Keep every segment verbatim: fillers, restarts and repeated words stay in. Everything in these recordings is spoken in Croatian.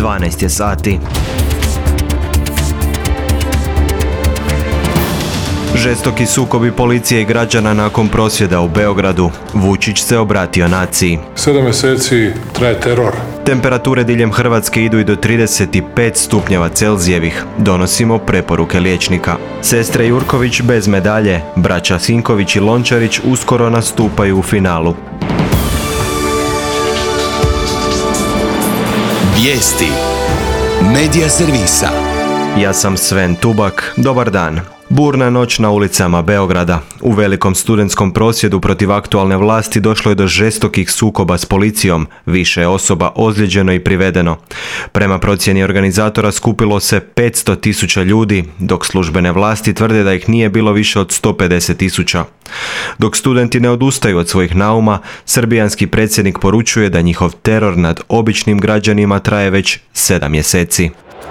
dvanaest je sati. Žestoki sukobi policije i građana nakon prosvjeda u Beogradu. Vučić se obratio naciji. Sedam mjeseci traje teror. Temperature diljem Hrvatske idu i do trideset pet stupnjeva Celzijevih. Donosimo preporuke liječnika. Sestre Jurković bez medalje, braća Sinković i Lončarić uskoro nastupaju u finalu. Vijesti Medija servisa. Ja sam Sven Tubak. Dobar dan. Burna noć na ulicama Beograda. U velikom studentskom prosvjedu protiv aktualne vlasti došlo je do žestokih sukoba s policijom. Više je osoba ozlijeđeno i privedeno. Prema procjeni organizatora skupilo se petsto tisuća ljudi, dok službene vlasti tvrde da ih nije bilo više od sto pedeset tisuća. Dok studenti ne odustaju od svojih nauma, srbijanski predsjednik poručuje da njihov teror nad običnim građanima traje već sedam mjeseci.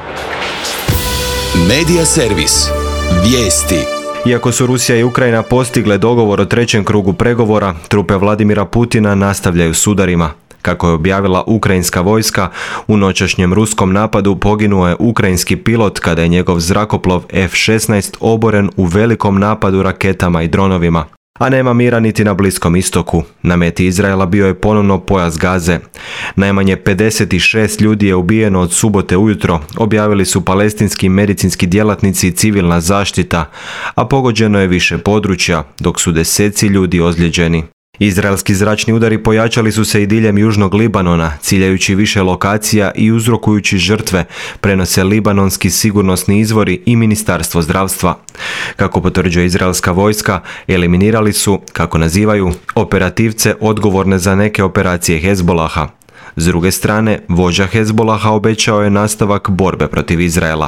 Medija servis. Vijesti. Iako su Rusija i Ukrajina postigle dogovor o trećem krugu pregovora, trupe Vladimira Putina nastavljaju s udarima. Kako je objavila ukrajinska vojska, u noćašnjem ruskom napadu poginuo je ukrajinski pilot kada je njegov zrakoplov F šesnaest oboren u velikom napadu raketama i dronovima. A nema mira niti na Bliskom istoku. Na meti Izraela bio je ponovno pojas Gaze. Najmanje pedeset šest ljudi je ubijeno od subote ujutro, objavili su palestinski medicinski djelatnici i civilna zaštita, a pogođeno je više područja, dok su deseci ljudi ozlijeđeni. Izraelski zračni udari pojačali su se i diljem južnog Libanona, ciljajući više lokacija i uzrokujući žrtve, prenose libanonski sigurnosni izvori i Ministarstvo zdravstva. Kako potvrđuje izraelska vojska, eliminirali su, kako nazivaju, operativce odgovorne za neke operacije Hezbolaha. S druge strane, vođa Hezbolaha obećao je nastavak borbe protiv Izraela.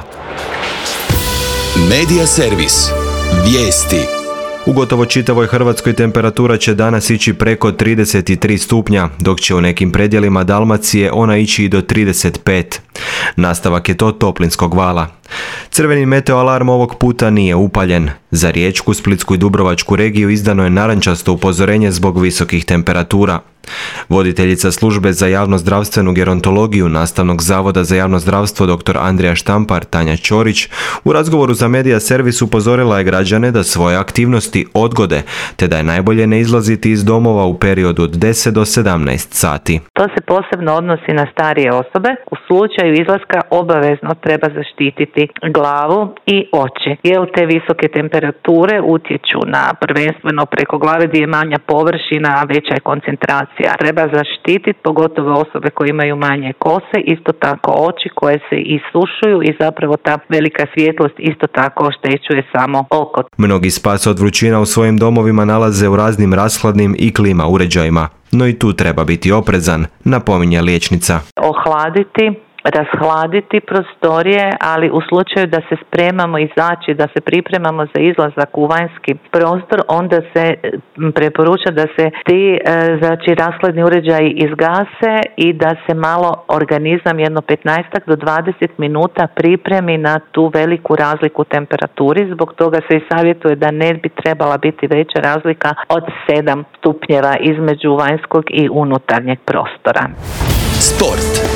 Medija servis. Vijesti. U gotovo čitavoj Hrvatskoj temperatura će danas ići preko trideset tri stupnja, dok će u nekim predjelima Dalmacije ona ići i do trideset pet. Nastavak je to toplinskog vala. Crveni meteoalarm ovog puta nije upaljen. Za Riječku, Splitsku i Dubrovačku regiju izdano je narančasto upozorenje zbog visokih temperatura. Voditeljica službe za javnozdravstvenu gerontologiju Nastavnog zavoda za javno zdravstvo dr. Andrija Štampar, Tanja Ćorić, u razgovoru za Medija servis upozorila je građane da svoje aktivnosti odgode, te da je najbolje ne izlaziti iz domova u periodu od deset do sedamnaest sati. To se posebno odnosi na starije osobe. U slučaju izlaska obavezno treba zaštititi glavu i oči, jer te visoke temperature utječu na prvenstveno preko glave gdje je manja površina, a veća je koncentracija. Treba zaštititi pogotovo osobe koje imaju manje kose, isto tako oči koje se isušuju i zapravo ta velika svjetlost isto tako oštećuje samo oko. Mnogi spas od vrućina u svojim domovima nalaze u raznim rashladnim i klima uređajima, no i tu treba biti oprezan, napominje liječnica. Ohladiti, rashladiti prostorije, ali u slučaju da se spremamo izaći, da se pripremamo za izlazak u vanjski prostor, onda se preporuča da se ti znači, rashladni uređaji izgase i da se malo organizam jedno petnaest do dvadeset minuta pripremi na tu veliku razliku u temperaturi. Zbog toga se i savjetuje da ne bi trebala biti veća razlika od sedam stupnjeva između vanjskog i unutarnjeg prostora. Sport.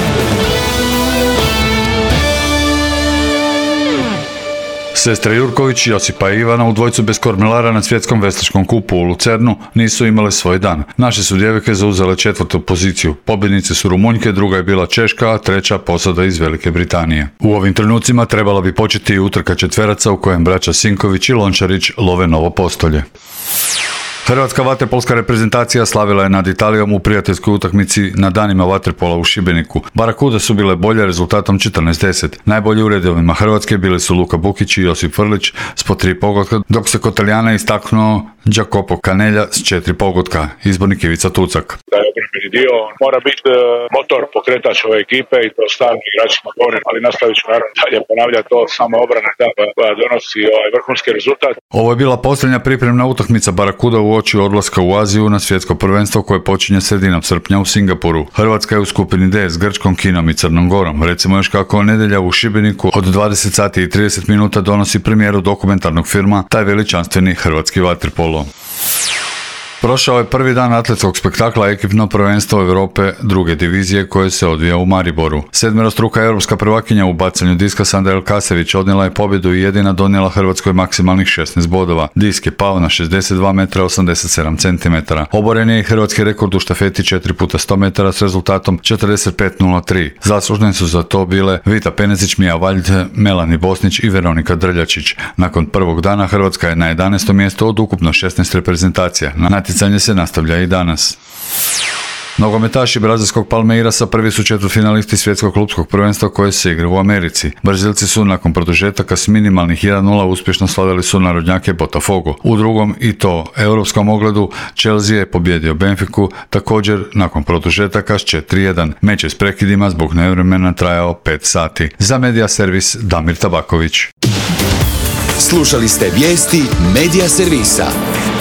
Sestre Jurković, Josipa i Ivana u dvojcu bez kormilara na svjetskom veslačkom kupu u Lucernu nisu imale svoj dan. Naše su djevojke zauzele četvrtu poziciju. Pobjednice su Rumunjke, druga je bila Češka, a treća posada iz Velike Britanije. U ovim trenucima trebala bi početi i utrka četveraca u kojem braća Sinković i Lončarić love novo postolje. Hrvatska vaterpolska reprezentacija slavila je nad Italijom u prijateljskoj utakmici na danima vaterpola u Šibeniku. Barakude su bile bolje rezultatom četrnaest deset. Najbolji u redovima Hrvatske bili su Luka Bukić i Josip Frlić s po tri pogotka, dok se kod Talijana istaknuo Jacopo Canelja s četiri pogotka, izbornik Ivica Tucak. Taj obrambeni dio mora biti motor, pokretač ove ekipe i to stalno igračima govorim, ali nastavit ću naravno dalje ponavljati to, samo obrana ta koja donosi ovaj vrhunski rezultat. Ovo je bila posljednja pripremna utakmica Barakuda u oči odlaska u Aziju na svjetsko prvenstvo koje počinje sredinom srpnja u Singapuru. Hrvatska je u skupini D s Grčkom, Kinom i Crnom Gorom. Recimo još kako nedjelja u Šibeniku od dvadeset sati i trideset minuta donosi premijeru dokumentarnog filma Taj veličanstveni hrvatski vaterpolo. Prošao je prvi dan atletskog spektakla ekipno prvenstvo Europe druge divizije koje se odvija u Mariboru. Sedmerostruka europska prvakinja u bacanju diska Sandra Elkasević odnijela je pobjedu i jedina donijela Hrvatskoj maksimalnih šesnaest bodova. Disk je pao na šezdeset dva metra osamdeset sedam centimetara. Oboren je i hrvatski rekord u štafeti četiri puta sto metara s rezultatom četrdeset pet nula tri. Zaslužne su za to bile Vita Penezić, Mija Valjd, Melani Bosnić i Veronika Drljačić. Nakon prvog dana Hrvatska je na jedanaestom mjestu od ukupno šesnaest reprezentacija. Na natjecanje se nastavlja i danas. Nogometaši brazilskog Palmeirasa prvi su četvrtfinalisti svjetskog klupskog prvenstva koje se igra u Americi. Brazilci su nakon produžetaka s minimalnih jedan nula uspješno slavili su narodnjake Botafogo. U drugom i to europskom ogledu Chelsea je pobjedio Benfiku također nakon produžetaka s četiri jedan. Meč je s prekidima zbog nevremena trajao pet sati. Za Medija servis Damir Tabaković. Slušali ste vijesti Medija servisa.